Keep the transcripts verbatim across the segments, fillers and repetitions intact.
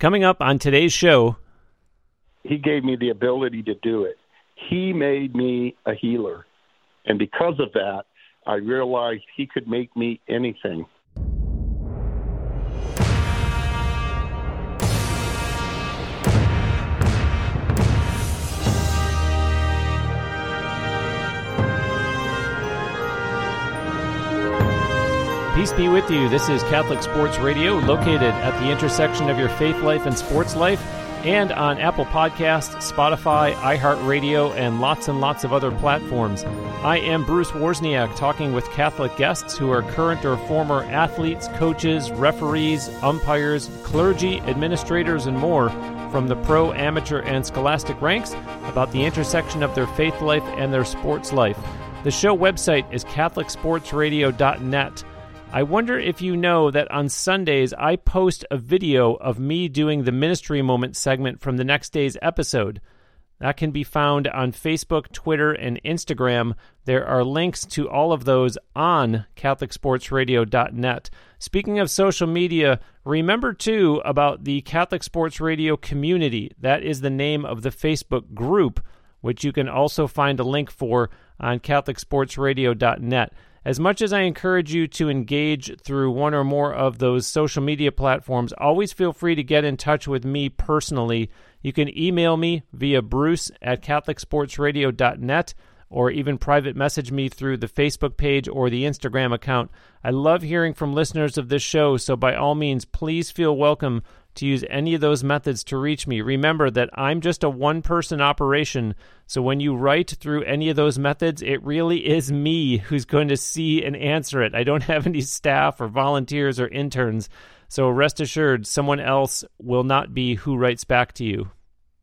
Coming up on today's show, he gave me the ability to do it. He made me a healer. And because of that, I realized he could make me anything. Peace be with you. This is Catholic Sports Radio, located at the intersection of your faith life and sports life, and on Apple Podcasts, Spotify, iHeartRadio, and lots and lots of other platforms. I am Bruce Wozniak, talking with Catholic guests who are current or former athletes, coaches, referees, umpires, clergy, administrators, and more from the pro, amateur, and scholastic ranks about the intersection of their faith life and their sports life. The show website is catholic sports radio dot net. I wonder if you know that on Sundays I post a video of me doing the Ministry Moment segment from the next day's episode. That can be found on Facebook, Twitter, and Instagram. There are links to all of those on catholic sports radio dot net. Speaking of social media, remember too about the Catholic Sports Radio community. That is the name of the Facebook group, which you can also find a link for on catholic sports radio dot net. As much as I encourage you to engage through one or more of those social media platforms, always feel free to get in touch with me personally. You can email me via bruce at catholic sports radio dot net or even private message me through the Facebook page or the Instagram account. I love hearing from listeners of this show, so by all means, please feel welcome to use any of those methods to reach me. Remember that I'm just a one-person operation, so when you write through any of those methods, it really is me who's going to see and answer it. I don't have any staff or volunteers or interns, so rest assured, someone else will not be who writes back to you.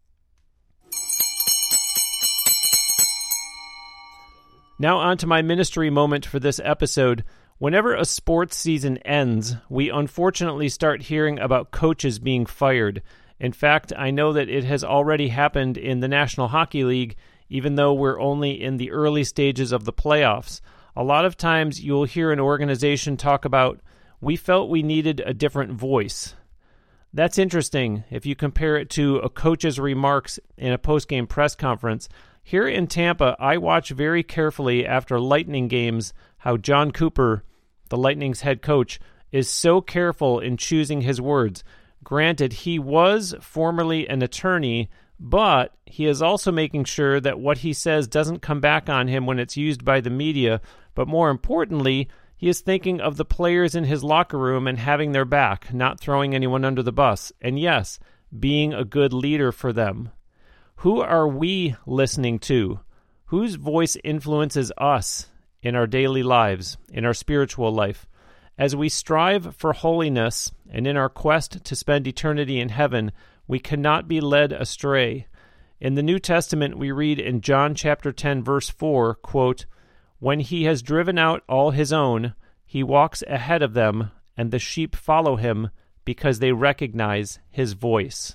Now on to my ministry moment for this episode. Whenever a sports season ends, we unfortunately start hearing about coaches being fired. In fact, I know that it has already happened in the National Hockey League, even though we're only in the early stages of the playoffs. A lot of times you'll hear an organization talk about, we felt we needed a different voice. That's interesting if you compare it to a coach's remarks in a post-game press conference. Here in Tampa, I watch very carefully after Lightning games how John Cooper, the Lightning's head coach, is so careful in choosing his words. Granted, he was formerly an attorney, but he is also making sure that what he says doesn't come back on him when it's used by the media. But more importantly, he is thinking of the players in his locker room and having their back, not throwing anyone under the bus. And yes, being a good leader for them. Who are we listening to? Whose voice influences us in our daily lives, in our spiritual life? As we strive for holiness and in our quest to spend eternity in heaven, we cannot be led astray. In the New Testament, we read in John chapter ten, verse four, quote, "When he has driven out all his own, he walks ahead of them, and the sheep follow him because they recognize his voice."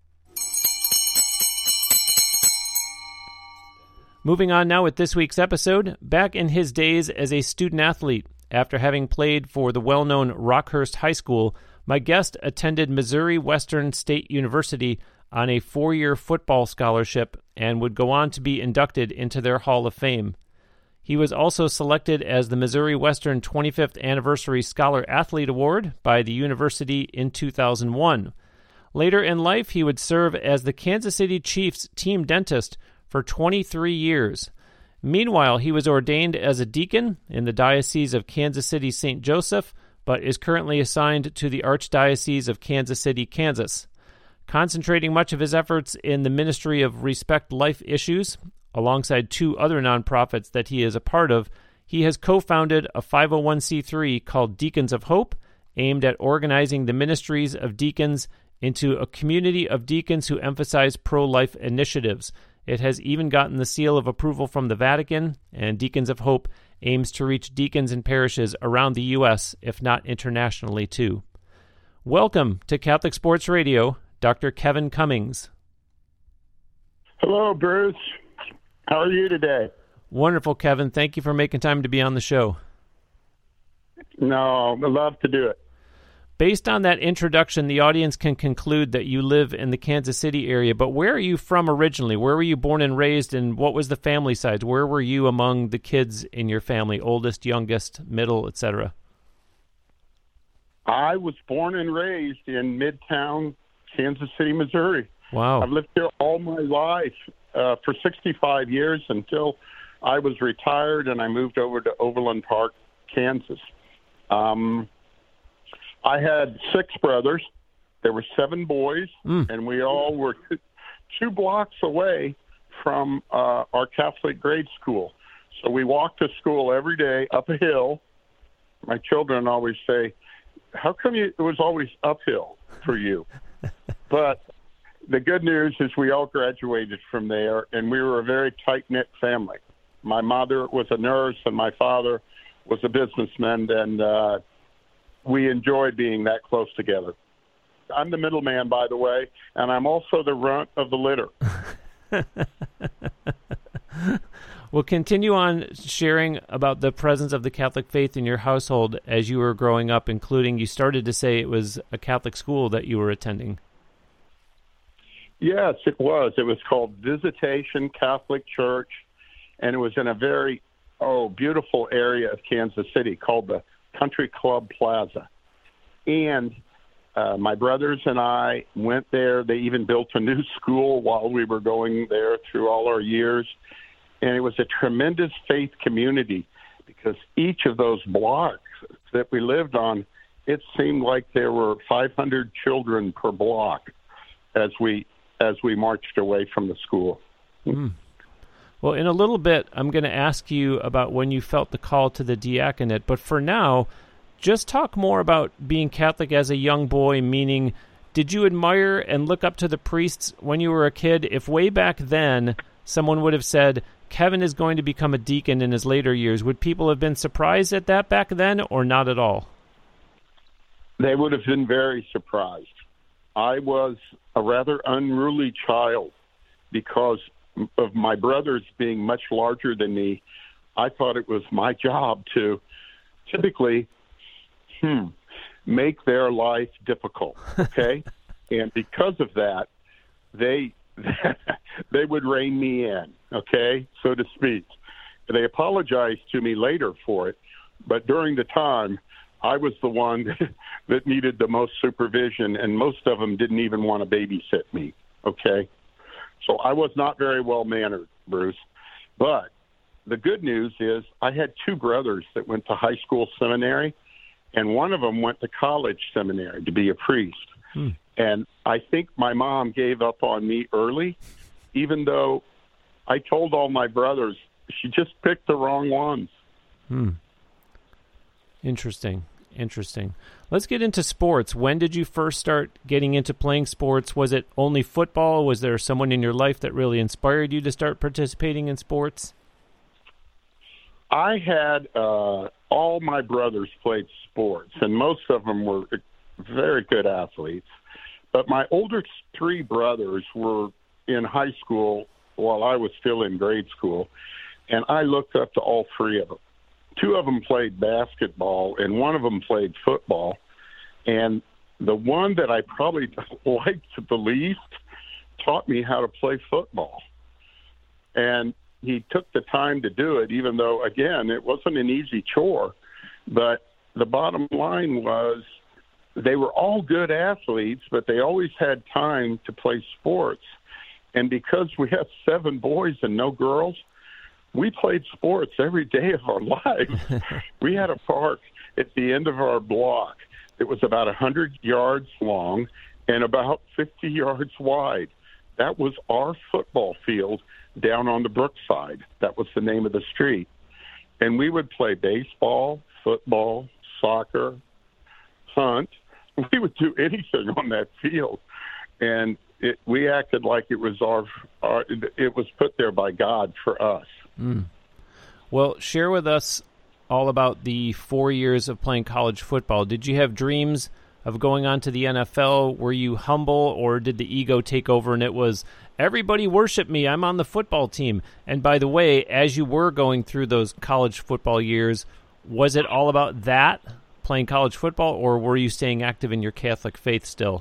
Moving on now with this week's episode, back in his days as a student-athlete, after having played for the well-known Rockhurst High School, my guest attended Missouri Western State University on a four-year football scholarship and would go on to be inducted into their Hall of Fame. He was also selected as the Missouri Western twenty-fifth Anniversary Scholar Athlete Award by the university in two thousand one. Later in life, he would serve as the Kansas City Chiefs team dentist for twenty-three years. Meanwhile, he was ordained as a deacon in the Diocese of Kansas City Saint Joseph, but is currently assigned to the Archdiocese of Kansas City, Kansas. Concentrating much of his efforts in the Ministry of Respect Life Issues, alongside two other nonprofits that he is a part of, he has co-founded a five oh one c three called Deacons of Hope, aimed at organizing the ministries of deacons into a community of deacons who emphasize pro-life initiatives. It has even gotten the seal of approval from the Vatican, and Deacons of Hope aims to reach deacons in parishes around the U S, if not internationally, too. Welcome to Catholic Sports Radio, Doctor Kevin Cummings. Hello, Bruce. How are you today? Wonderful, Kevin. Thank you for making time to be on the show. No, I'd love to do it. Based on that introduction, the audience can conclude that you live in the Kansas City area, but where are you from originally? Where were you born and raised, and what was the family size? Where were you among the kids in your family, oldest, youngest, middle, et cetera? I was born and raised in Midtown, Kansas City, Missouri. Wow. I've lived here all my life uh, for sixty-five years until I was retired and I moved over to Overland Park, Kansas. Um, I had six brothers. There were seven boys, mm. and we all were two, two blocks away from uh, our Catholic grade school. So we walked to school every day up a hill. My children always say, how come you, it was always uphill for you? But the good news is we all graduated from there, and we were a very tight-knit family. My mother was a nurse, and my father was a businessman, and uh, we enjoyed being that close together. I'm the middleman, by the way, and I'm also the runt of the litter. Well, continue on sharing about the presence of the Catholic faith in your household as you were growing up, including you started to say it was a Catholic school that you were attending. Yes, it was. It was called Visitation Catholic Church, and it was in a very, oh, beautiful area of Kansas City called the Country Club Plaza. And uh, my brothers and I went there. They even built a new school while we were going there through all our years. And it was a tremendous faith community because each of those blocks that we lived on, it seemed like there were five hundred children per block as we as we marched away from the school. Mm. Well, in a little bit, I'm going to ask you about when you felt the call to the diaconate. But for now, just talk more about being Catholic as a young boy, meaning did you admire and look up to the priests when you were a kid? If way back then someone would have said, Kevin is going to become a deacon in his later years, would people have been surprised at that back then or not at all? They would have been very surprised. I was a rather unruly child because of my brothers being much larger than me. I thought it was my job to typically hmm, make their life difficult, okay? And because of that, they they would rein me in, okay, so to speak. They apologized to me later for it, but during the time, I was the one that needed the most supervision, and most of them didn't even want to babysit me, okay? So I was not very well-mannered, Bruce. But the good news is I had two brothers that went to high school seminary, and one of them went to college seminary to be a priest. Hmm. And I think my mom gave up on me early, even though I told all my brothers she just picked the wrong ones. Hmm. Interesting. Interesting. Let's get into sports. When did you first start getting into playing sports? Was it only football? Was there someone in your life that really inspired you to start participating in sports? I had uh, all my brothers played sports, and most of them were very good athletes. But my older three brothers were in high school while I was still in grade school, and I looked up to all three of them. Two of them played basketball, and one of them played football. And the one that I probably liked the least taught me how to play football. And he took the time to do it, even though, again, it wasn't an easy chore. But the bottom line was they were all good athletes, but they always had time to play sports. And because we have seven boys and no girls, we played sports every day of our lives. We had a park at the end of our block. It was about one hundred yards long and about fifty yards wide. That was our football field down on the Brookside. That was the name of the street. And we would play baseball, football, soccer, hunt. We would do anything on that field. And it, we acted like it was our, our, it was put there by God for us. Mm. Well, share with us all about the four years of playing college football. Did you have dreams of going on to the N F L? Were you humble, or did the ego take over and it was, everybody worship me, I'm on the football team? And by the way, as you were going through those college football years, was it all about that, playing college football, or were you staying active in your Catholic faith still?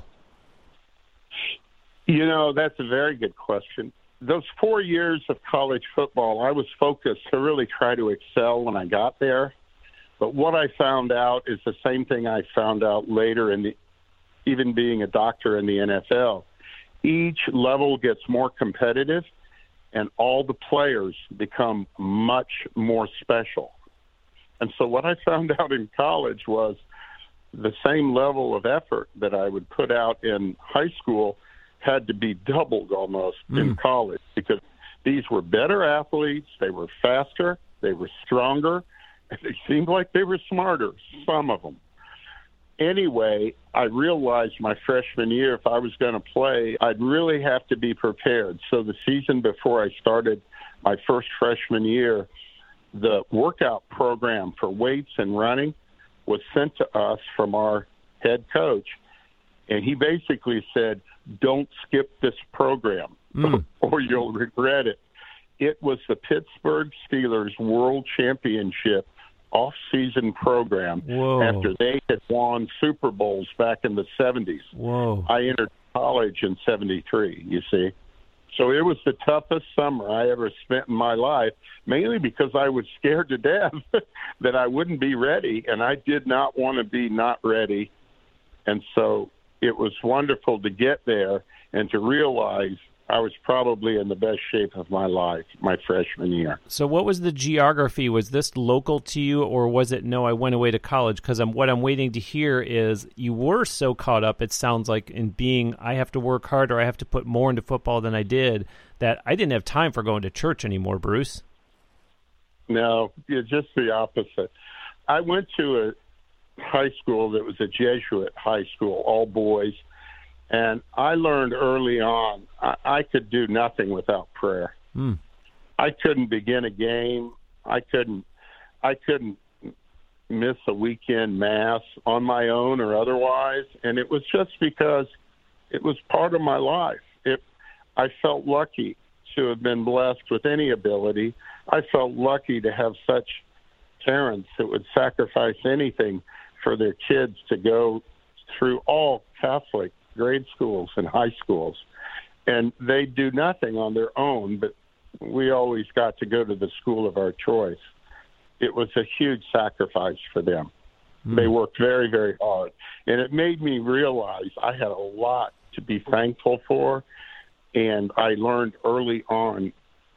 You know, that's a very good question. Those four years of college football, I was focused to really try to excel when I got there. But what I found out is the same thing I found out later in the, even being a doctor in the N F L. Each level gets more competitive, and all the players become much more special. And so what I found out in college was the same level of effort that I would put out in high school had to be doubled almost mm. in college, because these were better athletes, they were faster, they were stronger, and they seemed like they were smarter, some of them. Anyway, I realized my freshman year, if I was going to play, I'd really have to be prepared. So the season before I started my first freshman year, the workout program for weights and running was sent to us from our head coach. And he basically said, don't skip this program mm. or you'll regret it. It was the Pittsburgh Steelers World Championship off-season program. Whoa. After they had won Super Bowls back in the seventies. Whoa. I entered college in seventy-three, you see. So it was the toughest summer I ever spent in my life, mainly because I was scared to death that I wouldn't be ready, and I did not want to be not ready. And so it was wonderful to get there and to realize I was probably in the best shape of my life my freshman year. So what was the geography? Was this local to you, or was it, no, I went away to college? Because I'm, what I'm waiting to hear is you were so caught up, it sounds like, in being, I have to work harder, I have to put more into football than I did, that I didn't have time for going to church anymore, Bruce. No, it's just the opposite. I went to a high school that was a Jesuit high school, all boys, and I learned early on I, I could do nothing without prayer. Mm. I couldn't begin a game. I couldn't. I couldn't miss a weekend mass on my own or otherwise, and it was just because it was part of my life. It. I felt lucky to have been blessed with any ability. I felt lucky to have such parents that would sacrifice anything for their kids to go through all Catholic grade schools and high schools. And they do nothing on their own, but we always got to go to the school of our choice. It was a huge sacrifice for them. Mm. They worked very, very hard. And it made me realize I had a lot to be thankful for. And I learned early on,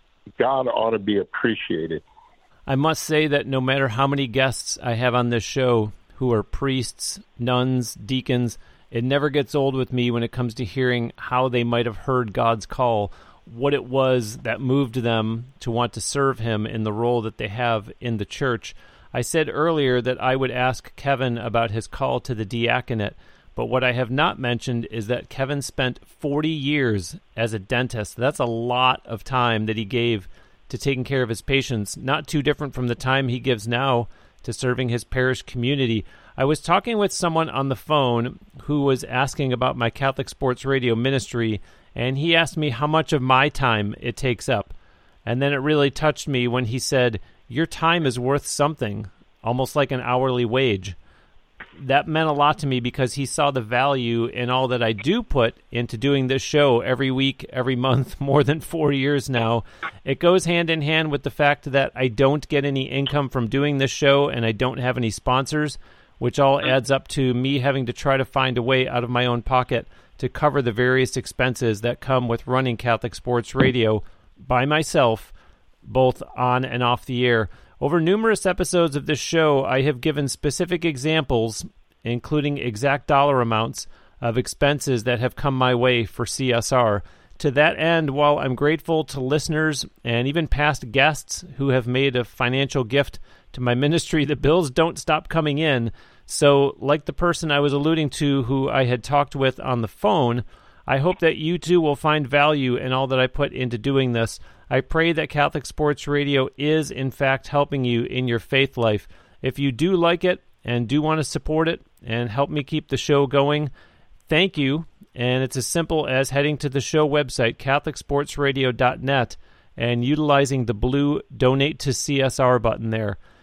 God ought to be appreciated. I must say that no matter how many guests I have on this show who are priests, nuns, deacons, it never gets old with me when it comes to hearing how they might have heard God's call, what it was that moved them to want to serve him in the role that they have in the church. I said earlier that I would ask Kevin about his call to the diaconate, but what I have not mentioned is that Kevin spent forty years as a dentist. That's a lot of time that he gave to taking care of his patients, not too different from the time he gives now to serving his parish community. I was talking with someone on the phone who was asking about my Catholic Sports Radio ministry, and he asked me how much of my time it takes up. And then it really touched me when he said, your time is worth something, almost like an hourly wage. That meant a lot to me because he saw the value in all that I do put into doing this show every week, every month, more than four years now. It goes hand in hand with the fact that I don't get any income from doing this show and I don't have any sponsors, which all adds up to me having to try to find a way out of my own pocket to cover the various expenses that come with running Catholic Sports Radio by myself, both on and off the air. Over numerous episodes of this show, I have given specific examples, including exact dollar amounts, of expenses that have come my way for C S R. To that end, while I'm grateful to listeners and even past guests who have made a financial gift to my ministry, the bills don't stop coming in. So, like the person I was alluding to who I had talked with on the phone, I hope that you too will find value in all that I put into doing this. I pray that Catholic Sports Radio is, in fact, helping you in your faith life. If you do like it and do want to support it and help me keep the show going, thank you. And it's as simple as heading to the show website, catholic sports radio dot net, and utilizing the blue Donate to C S R button there.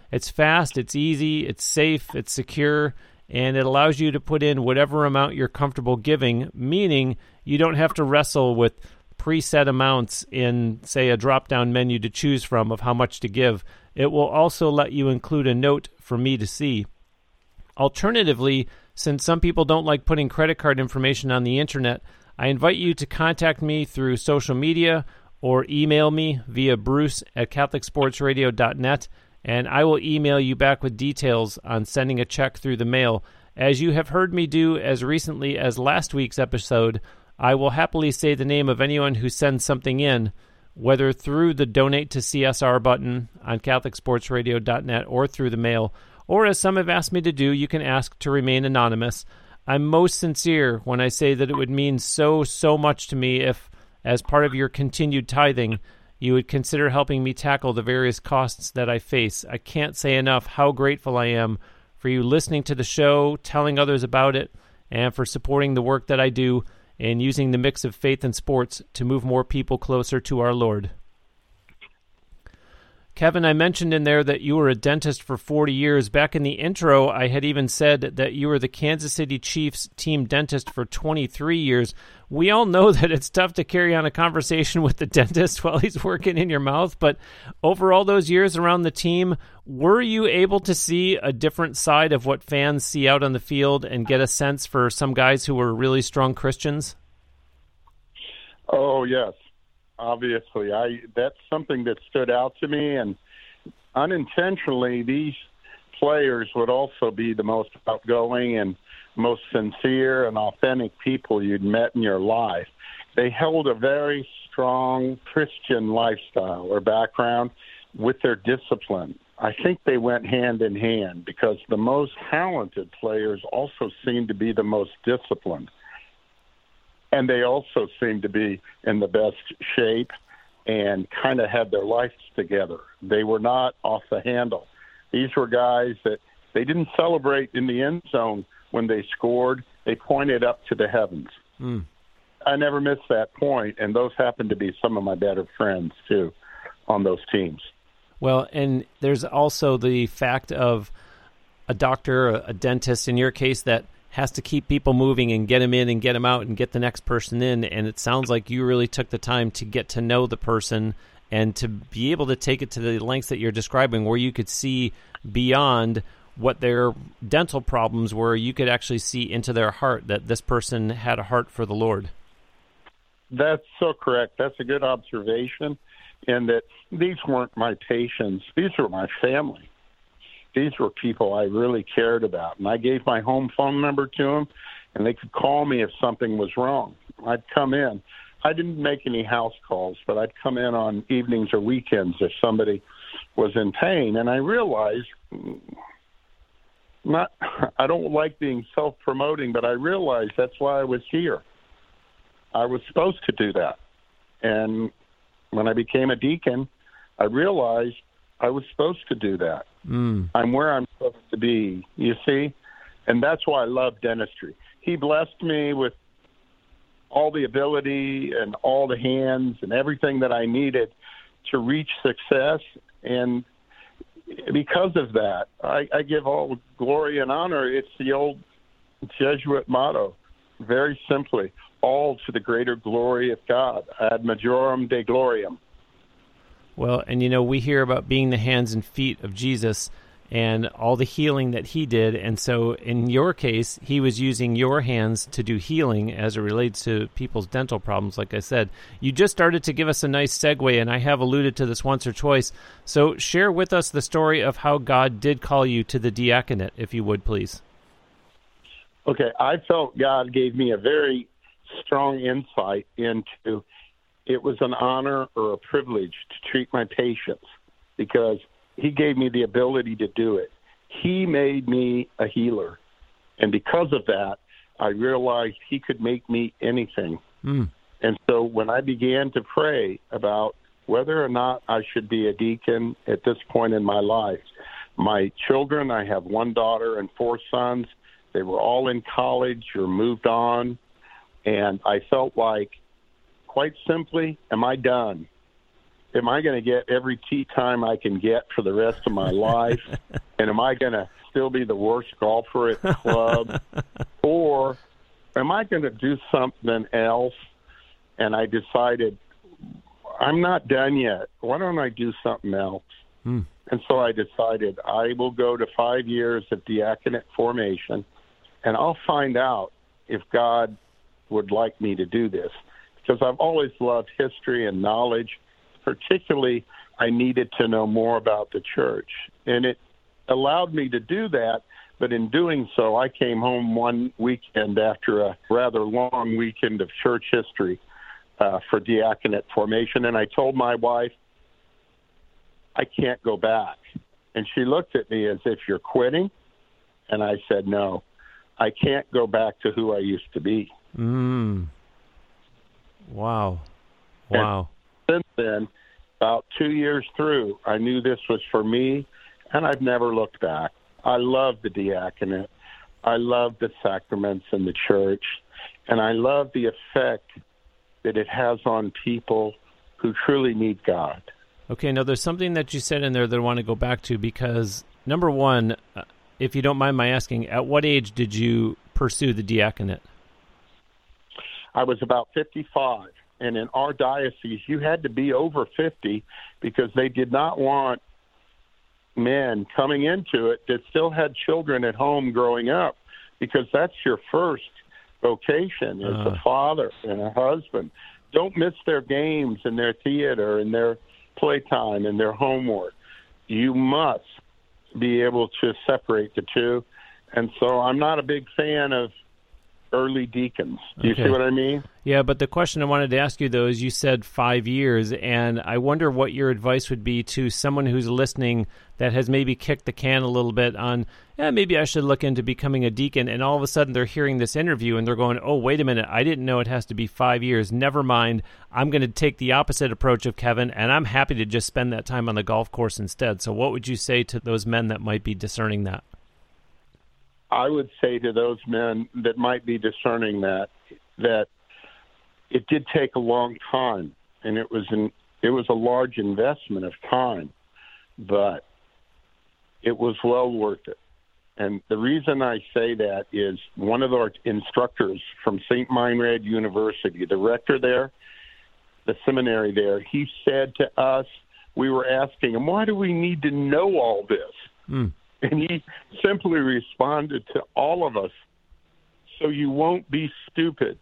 It's fast, it's easy, it's safe, it's secure, and it allows you to put in whatever amount you're comfortable giving, meaning you don't have to wrestle with preset amounts in, say, a drop-down menu to choose from of how much to give. It will also let you include a note for me to see. Alternatively, since some people don't like putting credit card information on the internet, I invite you to contact me through social media or email me via bruce at catholic sports radio dot net, and I will email you back with details on sending a check through the mail. As you have heard me do as recently as last week's episode, I will happily say the name of anyone who sends something in, whether through the Donate to C S R button on catholic sports radio dot net or through the mail, or as some have asked me to do, you can ask to remain anonymous. I'm most sincere when I say that it would mean so, so much to me if, as part of your continued tithing, you would consider helping me tackle the various costs that I face. I can't say enough how grateful I am for you listening to the show, telling others about it, and for supporting the work that I do and using the mix of faith and sports to move more people closer to our Lord. Kevin, I mentioned in there that you were a dentist for forty years. Back in the intro, I had even said that you were the Kansas City Chiefs team dentist for twenty-three years. We all know that it's tough to carry on a conversation with the dentist while he's working in your mouth, but over all those years around the team, were you able to see a different side of what fans see out on the field and get a sense for some guys who were really strong Christians? Oh, yes. Obviously, I that's something that stood out to me, and unintentionally, these players would also be the most outgoing and most sincere and authentic people you'd met in your life. They held a very strong Christian lifestyle or background with their discipline. I think they went hand in hand because the most talented players also seemed to be the most disciplined. And they also seemed to be in the best shape and kind of had their lives together. They were not off the handle. These were guys that they didn't celebrate in the end zone when they scored. They pointed up to the heavens. Mm. I never missed that point, and those happened to be some of my better friends, too, on those teams. Well, and there's also the fact of a doctor, a dentist, in your case, that has to keep people moving and get them in and get them out and get the next person in. And it sounds like you really took the time to get to know the person and to be able to take it to the lengths that you're describing where you could see beyond what their dental problems were. You could actually see into their heart that this person had a heart for the Lord. That's so correct. That's a good observation. And that these weren't my patients. These were my family. These were people I really cared about. And I gave my home phone number to them, and they could call me if something was wrong. I'd come in. I didn't make any house calls, but I'd come in on evenings or weekends if somebody was in pain. And I realized, not, I don't like being self-promoting, but I realized that's why I was here. I was supposed to do that. And when I became a deacon, I realized I was supposed to do that. Mm. I'm where I'm supposed to be, you see? And that's why I love dentistry. He blessed me with all the ability and all the hands and everything that I needed to reach success. And because of that, I, I give all glory and honor. It's the old Jesuit motto, very simply, all to the greater glory of God, ad majorem Dei gloriam. Well, and you know, we hear about being the hands and feet of Jesus and all the healing that he did. And so in your case, he was using your hands to do healing as it relates to people's dental problems, like I said. You just started to give us a nice segue, and I have alluded to this once or twice. So share with us the story of how God did call you to the diaconate, if you would, please. Okay, I felt God gave me a very strong insight into it was an honor or a privilege to treat my patients because he gave me the ability to do it. He made me a healer. And because of that, I realized he could make me anything. Mm. And so when I began to pray about whether or not I should be a deacon at this point in my life, my children, I have one daughter and four sons, they were all in college or moved on. And I felt like, quite simply, am I done? am I going to get every tee time I can get for the rest of my life? And am I going to still be the worst golfer at the club? Or am I going to do something else? And I decided, I'm not done yet. Why don't I do something else? Hmm. And so I decided I will go to five years at diaconate formation, and I'll find out if God would like me to do this. Because I've always loved history and knowledge. Particularly, I needed to know more about the church. And it allowed me to do that. But in doing so, I came home one weekend after a rather long weekend of church history uh, for diaconate formation. And I told my wife, I can't go back. And she looked at me as if, you're quitting? And I said, no, I can't go back to who I used to be. Mm. Wow. Wow. And since then, about two years through, I knew this was for me, and I've never looked back. I love the diaconate. I love the sacraments in the church, and I love the effect that it has on people who truly need God. Okay, now there's something that you said in there that I want to go back to because, number one, if you don't mind my asking, at what age did you pursue the diaconate? I was about fifty-five, and in our diocese, you had to be over fifty because they did not want men coming into it that still had children at home growing up, because that's your first vocation as uh. a father and a husband. Don't miss their games and their theater and their playtime and their homework. You must be able to separate the two. And so I'm not a big fan of early deacons. Do you okay. see what I mean? Yeah, but the question I wanted to ask you, though, is you said five years, and I wonder what your advice would be to someone who's listening that has maybe kicked the can a little bit on, yeah, maybe I should look into becoming a deacon, and all of a sudden they're hearing this interview and they're going, oh, wait a minute, I didn't know it has to be five years. Never mind, I'm going to take the opposite approach of Kevin, and I'm happy to just spend that time on the golf course instead. So what would you say to those men that might be discerning that? I would say to those men that might be discerning that, that it did take a long time, and it was an, it was a large investment of time, but it was well worth it. And the reason I say that is one of our instructors from Saint Meinrad University, the rector there, the seminary there, he said to us, we were asking him, why do we need to know all this? Mm. And he simply responded to all of us, so you won't be stupid.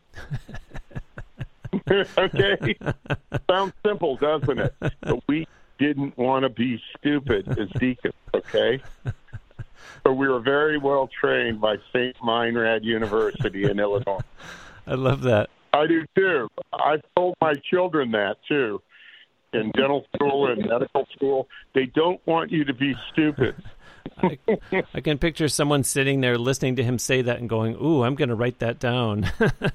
Okay? Sounds simple, doesn't it? But we didn't want to be stupid as deacons, okay? So we were very well trained by Saint Meinrad University in Illinois. I love that. I do, too. I've told my children that, too. In dental school and medical school, they don't want you to be stupid. I, I can picture someone sitting there listening to him say that and going, ooh, I'm going to write that down.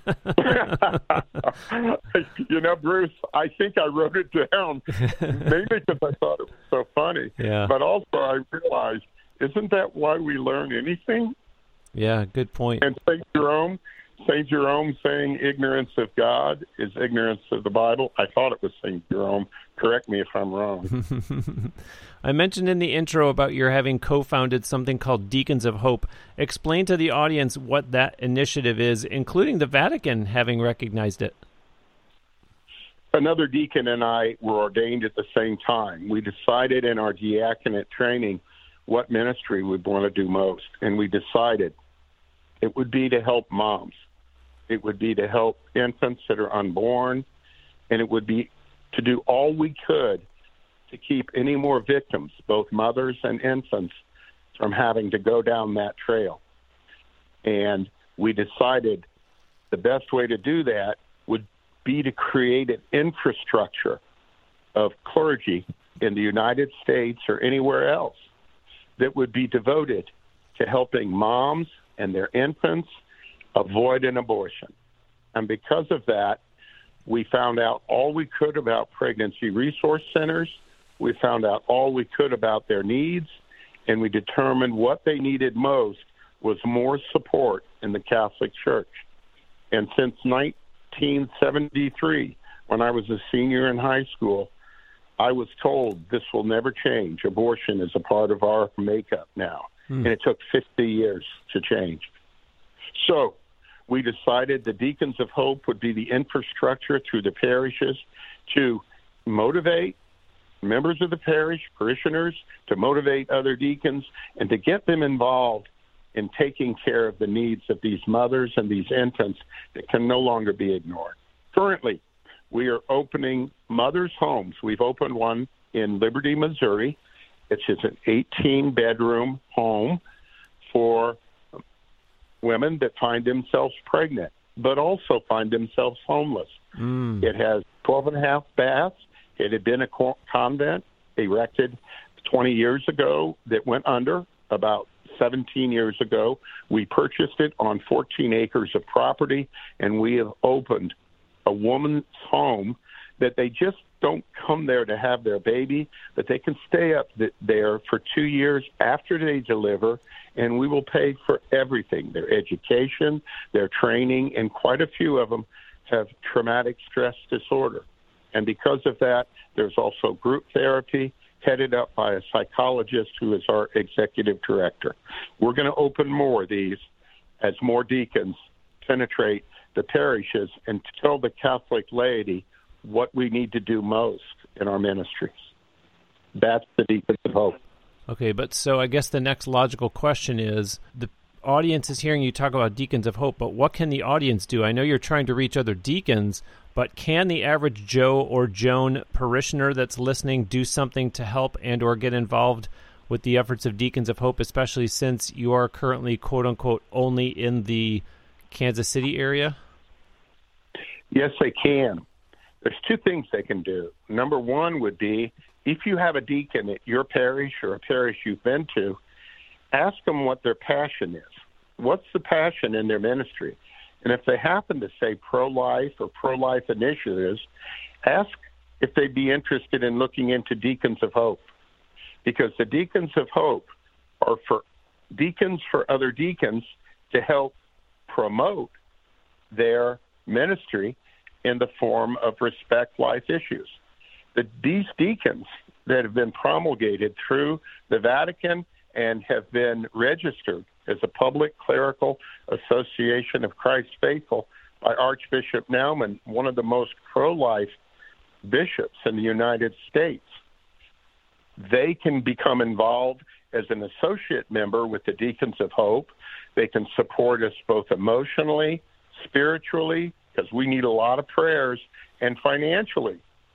You know, Bruce, I think I wrote it down, mainly because I thought it was so funny. Yeah. But also I realized, isn't that why we learn anything? Yeah, good point. And Saint Jerome, Saint Jerome saying ignorance of God is ignorance of the Bible. I thought it was Saint Jerome. Correct me if I'm wrong. I mentioned in the intro about your having co-founded something called Deacons of Hope. Explain to the audience what that initiative is, including the Vatican having recognized it. Another deacon and I were ordained at the same time. We decided in our diaconate training what ministry we'd want to do most, and we decided it would be to help moms. It would be to help infants that are unborn, and it would be to do all we could to keep any more victims, both mothers and infants, from having to go down that trail. And we decided the best way to do that would be to create an infrastructure of clergy in the United States or anywhere else that would be devoted to helping moms and their infants avoid an abortion. And because of that, we found out all we could about pregnancy resource centers. We found out all we could about their needs, and we determined what they needed most was more support in the Catholic Church. And since nineteen seventy-three, when I was a senior in high school, I was told this will never change. Abortion is a part of our makeup now. Mm. And it took fifty years to change. So we decided the Deacons of Hope would be the infrastructure through the parishes to motivate members of the parish, parishioners, to motivate other deacons, and to get them involved in taking care of the needs of these mothers and these infants that can no longer be ignored. Currently, we are opening mothers' homes. We've opened one in Liberty, Missouri. It's just an eighteen-bedroom home for women that find themselves pregnant, but also find themselves homeless. Mm. It has twelve and a half baths. It had been a convent erected twenty years ago that went under. About seventeen years ago, we purchased it on fourteen acres of property, and we have opened a woman's home that they just don't come there to have their baby, but they can stay up th- there for two years after they deliver, and we will pay for everything, their education, their training, and quite a few of them have traumatic stress disorder. And because of that, there's also group therapy headed up by a psychologist who is our executive director. We're going to open more of these as more deacons penetrate the parishes and tell the Catholic laity what we need to do most in our ministries. That's the Deacons of Hope. Okay, but so I guess the next logical question is, the audience is hearing you talk about Deacons of Hope, but what can the audience do? I know you're trying to reach other deacons, but can the average Joe or Joan parishioner that's listening do something to help and or get involved with the efforts of Deacons of Hope, especially since you are currently, quote-unquote, only in the Kansas City area? Yes, they can. There's two things they can do. Number one would be, if you have a deacon at your parish or a parish you've been to, ask them what their passion is. What's the passion in their ministry? And if they happen to say pro-life or pro-life initiatives, ask if they'd be interested in looking into Deacons of Hope. Because the Deacons of Hope are for deacons for other deacons to help promote their ministry in the form of respect life issues. The, these deacons that have been promulgated through the Vatican and have been registered as a public clerical association of Christ's faithful by Archbishop Naumann, one of the most pro-life bishops in the United States. They can become involved as an associate member with the Deacons of Hope. They can support us both emotionally, spiritually, because we need a lot of prayers, and financially.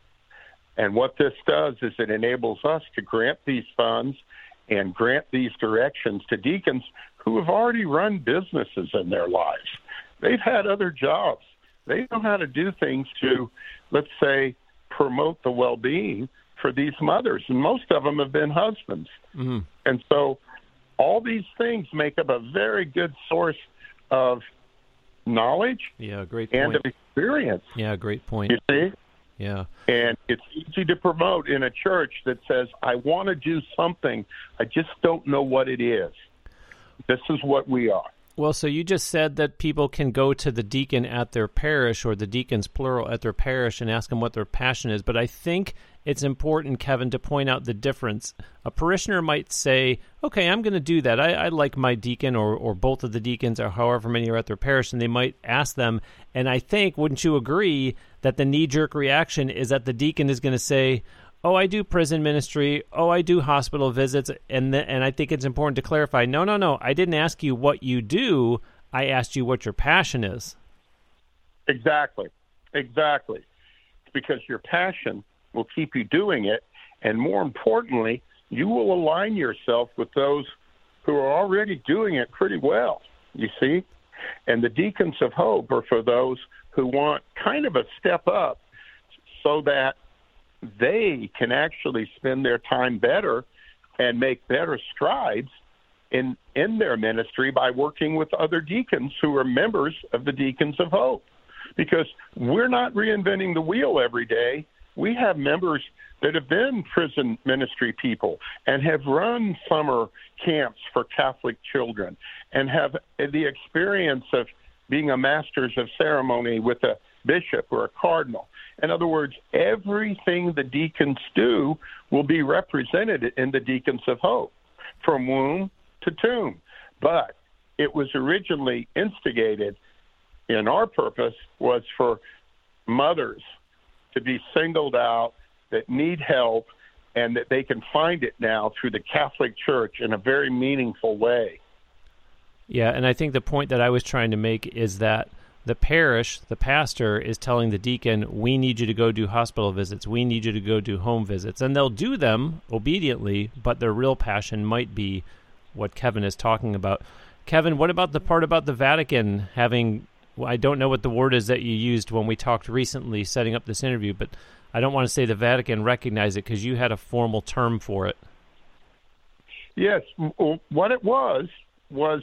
And what this does is it enables us to grant these funds and grant these directions to deacons who have already run businesses in their lives. They've had other jobs. They know how to do things to, let's say, promote the well-being for these mothers, and most of them have been husbands. Mm-hmm. And so all these things make up a very good source of knowledge yeah, great point. and of experience. Yeah, great point. You see? Yeah. And it's easy to promote in a church that says, I want to do something, I just don't know what it is. This is what we are. Well, so you just said that people can go to the deacon at their parish, or the deacons, plural, at their parish, and ask them what their passion is. But I think it's important, Kevin, to point out the difference. A parishioner might say, okay, I'm going to do that. I, I like my deacon or, or both of the deacons or however many are at their parish, and they might ask them. And I think, wouldn't you agree, that the knee-jerk reaction is that the deacon is going to say, oh, I do prison ministry, oh, I do hospital visits, and the, and I think it's important to clarify, no, no, no, I didn't ask you what you do, I asked you what your passion is. Exactly, exactly. Because your passion will keep you doing it, and more importantly, you will align yourself with those who are already doing it pretty well, you see? And the Deacons of Hope are for those who want kind of a step up so that they can actually spend their time better and make better strides in, in their ministry by working with other deacons who are members of the Deacons of Hope. Because we're not reinventing the wheel every day. We have members that have been prison ministry people and have run summer camps for Catholic children and have the experience of being a Masters of Ceremony with a bishop or a cardinal. In other words, everything the deacons do will be represented in the Deacons of Hope, from womb to tomb. But it was originally instigated, in our purpose, was for mothers to be singled out that need help, and that they can find it now through the Catholic Church in a very meaningful way. Yeah, and I think the point that I was trying to make is that the parish, the pastor, is telling the deacon, we need you to go do hospital visits, we need you to go do home visits. And they'll do them obediently, but their real passion might be what Kevin is talking about. Kevin, what about the part about the Vatican having, well, I don't know what the word is that you used when we talked recently setting up this interview, but I don't want to say the Vatican recognized it because you had a formal term for it. Yes, what it was, was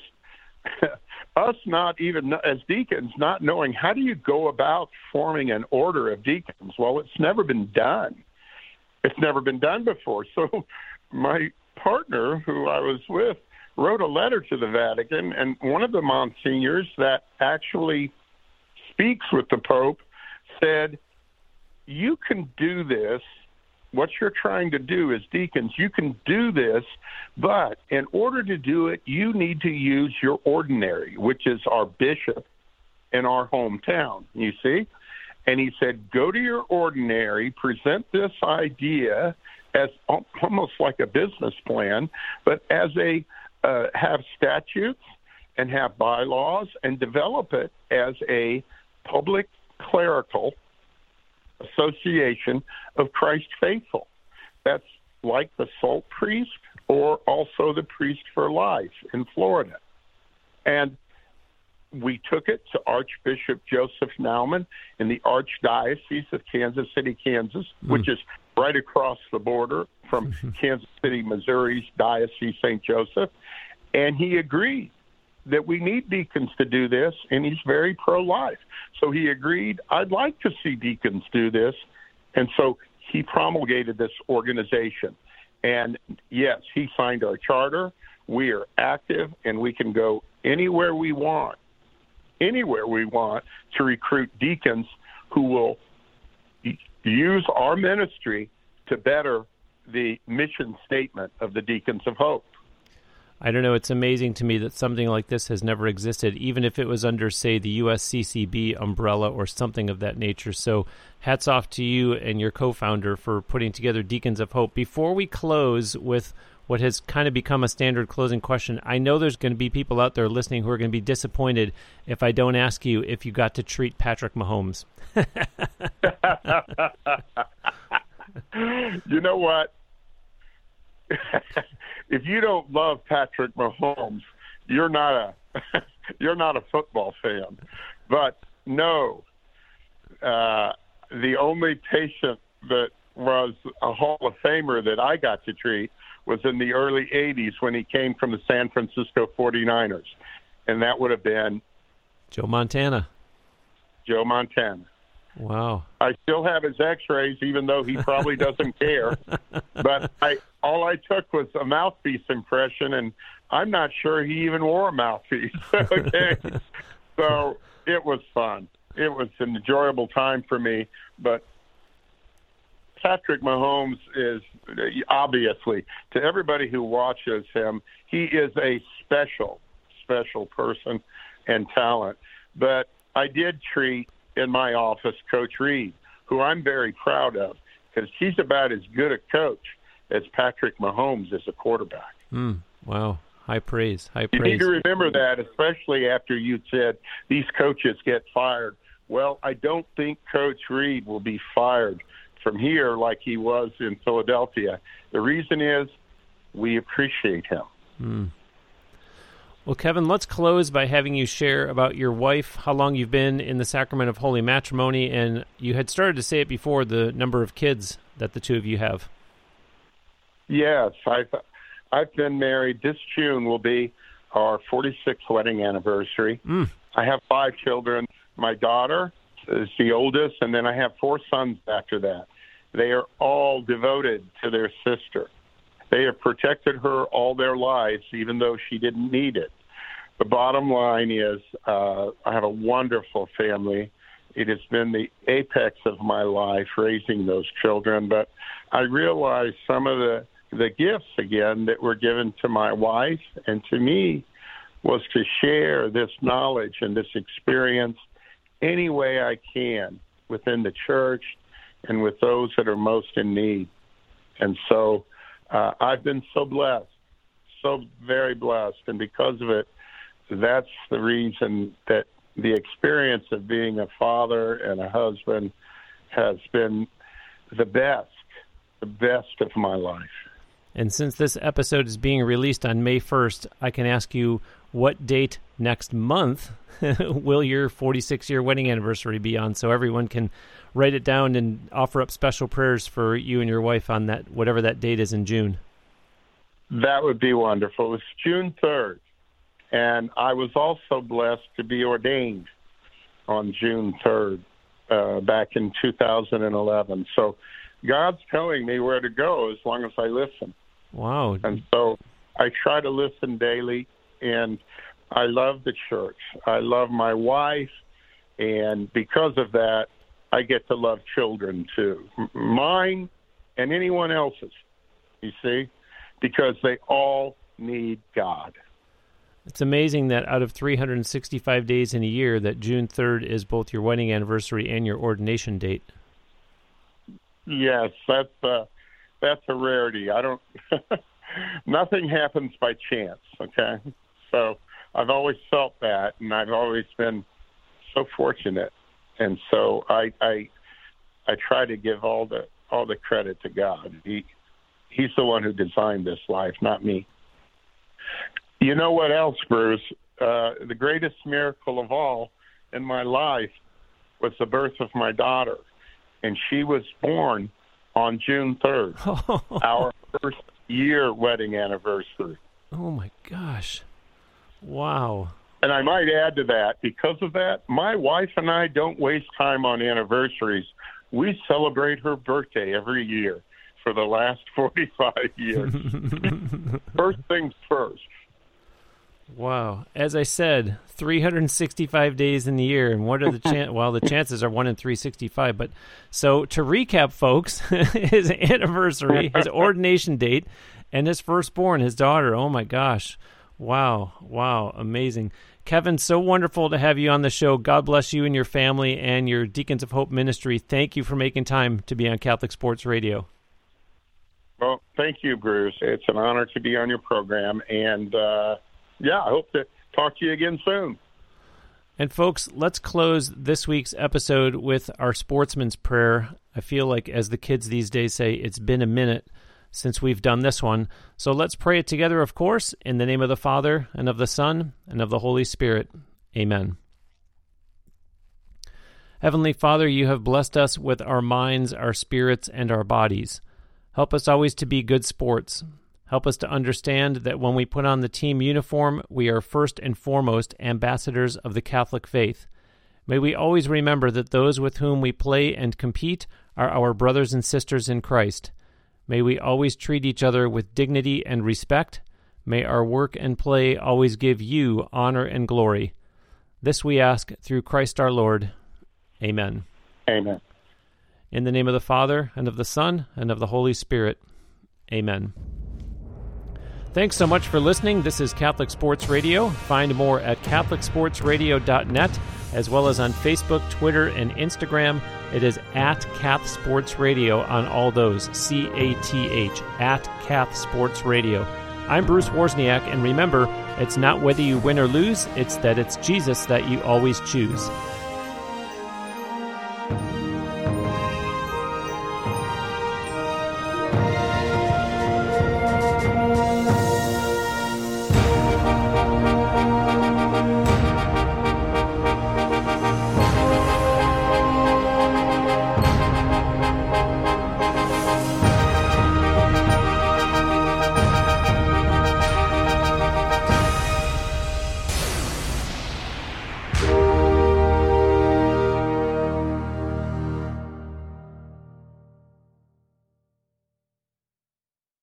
us not even, as deacons, not knowing how do you go about forming an order of deacons. Well, it's never been done. It's never been done before. So my partner, who I was with, wrote a letter to the Vatican, and one of the monsignors that actually speaks with the Pope said, you can do this. What you're trying to do as deacons, you can do this, but in order to do it, you need to use your ordinary, which is our bishop in our hometown, you see? And he said, go to your ordinary, present this idea as almost like a business plan, but as a uh, have statutes and have bylaws and develop it as a public clerical association of Christ faithful. That's like the salt priest or also the priest for life in Florida. And we took it to Archbishop Joseph Naumann in the Archdiocese of Kansas City, Kansas, mm. which is right across the border from Kansas City, Missouri's Diocese Saint Joseph. And he agreed that we need deacons to do this, and he's very pro-life. So he agreed, I'd like to see deacons do this. And so he promulgated this organization. And yes, he signed our charter. We are active, and we can go anywhere we want, anywhere we want to recruit deacons who will use our ministry to better the mission statement of the Deacons of Hope. I don't know. It's amazing to me that something like this has never existed, even if it was under, say, the U S C C B umbrella or something of that nature. So hats off to you and your co-founder for putting together Deacons of Hope. Before we close with what has kind of become a standard closing question, I know there's going to be people out there listening who are going to be disappointed if I don't ask you if you got to treat Patrick Mahomes. You know what? If you don't love Patrick Mahomes, you're not a you're not a football fan. But no, uh, the only patient that was a Hall of Famer that I got to treat was in the early eighties when he came from the San Francisco forty-niners, and that would have been Joe Montana. Joe Montana. Wow. I still have his x-rays, even though he probably doesn't care. But I, all I took was a mouthpiece impression, and I'm not sure he even wore a mouthpiece. Okay. So it was fun. It was an enjoyable time for me. But Patrick Mahomes is, obviously, to everybody who watches him, he is a special, special person and talent. But I did treat in my office Coach Reed, who I'm very proud of, because he's about as good a coach as Patrick Mahomes is a quarterback. Mm, wow. High praise. High praise. You need to remember that, especially after you said these coaches get fired. Well, I don't think Coach Reed will be fired from here like he was in Philadelphia. The reason is we appreciate him. Mm. Well, Kevin, let's close by having you share about your wife, how long you've been in the sacrament of holy matrimony, and you had started to say it before, the number of kids that the two of you have. Yes, I've, I've been married. This June will be our forty-sixth wedding anniversary. Mm. I have five children. My daughter is the oldest, and then I have four sons after that. They are all devoted to their sister. They have protected her all their lives, even though she didn't need it. The bottom line is uh, I have a wonderful family It has been the apex of my life, raising those children. But I realized some of the, the gifts, again, that were given to my wife and to me was to share this knowledge and this experience any way I can within the church and with those that are most in need. And so uh, I've been so blessed, so very blessed. And because of it, that's the reason that the experience of being a father and a husband has been the best, the best of my life. And since this episode is being released on May first, I can ask you, what date next month will your forty-six-year wedding anniversary be on, so everyone can write it down and offer up special prayers for you and your wife on that, whatever that date is in June? That would be wonderful. It's June third, and I was also blessed to be ordained on June third uh, back in two thousand eleven. So God's telling me where to go as long as I listen. Wow. And so I try to listen daily, and I love the church. I love my wife, and because of that, I get to love children too. Mine and anyone else's, you see, because they all need God. It's amazing that out of three hundred sixty-five days in a year, that June third is both your wedding anniversary and your ordination date. Yes, that's uh, that's a rarity. I don't. Nothing happens by chance. Okay, so I've always felt that, and I've always been so fortunate, and so I I I try to give all the all the credit to God. He He's the one who designed this life, not me. You know what else, Bruce? Uh, the greatest miracle of all in my life was the birth of my daughter. And she was born on June third, our first year wedding anniversary. Oh, my gosh. Wow. And I might add to that, because of that, my wife and I don't waste time on anniversaries. We celebrate her birthday every year for the last forty-five years. First things first. Wow. As I said, three hundred sixty-five days in the year, and what are the chan- well, the chances are one in three hundred sixty-five. But so to recap, folks, his anniversary, his ordination date, and his firstborn, his daughter. Oh my gosh. Wow. Wow. Amazing. Kevin, so wonderful to have you on the show. God bless you and your family and your Deacons of Hope ministry. Thank you for making time to be on Catholic Sports Radio. Well, thank you, Bruce. It's an honor to be on your program, and uh yeah, I hope to talk to you again soon. And folks, let's close this week's episode with our sportsman's prayer. I feel like, as the kids these days say, it's been a minute since we've done this one. So let's pray it together, of course, in the name of the Father, and of the Son, and of the Holy Spirit. Amen. Heavenly Father, you have blessed us with our minds, our spirits, and our bodies. Help us always to be good sports. Help us to understand that when we put on the team uniform, we are first and foremost ambassadors of the Catholic faith. May we always remember that those with whom we play and compete are our brothers and sisters in Christ. May we always treat each other with dignity and respect. May our work and play always give you honor and glory. This we ask through Christ our Lord. Amen. Amen. In the name of the Father, and of the Son, and of the Holy Spirit. Amen. Thanks so much for listening. This is Catholic Sports Radio. Find more at catholic sports radio dot net, as well as on Facebook, Twitter, and Instagram. It is at Cath Sports Radio on all those, C A T H, at Cath Sports Radio. I'm Bruce Wozniak, and remember, it's not whether you win or lose, it's that it's Jesus that you always choose.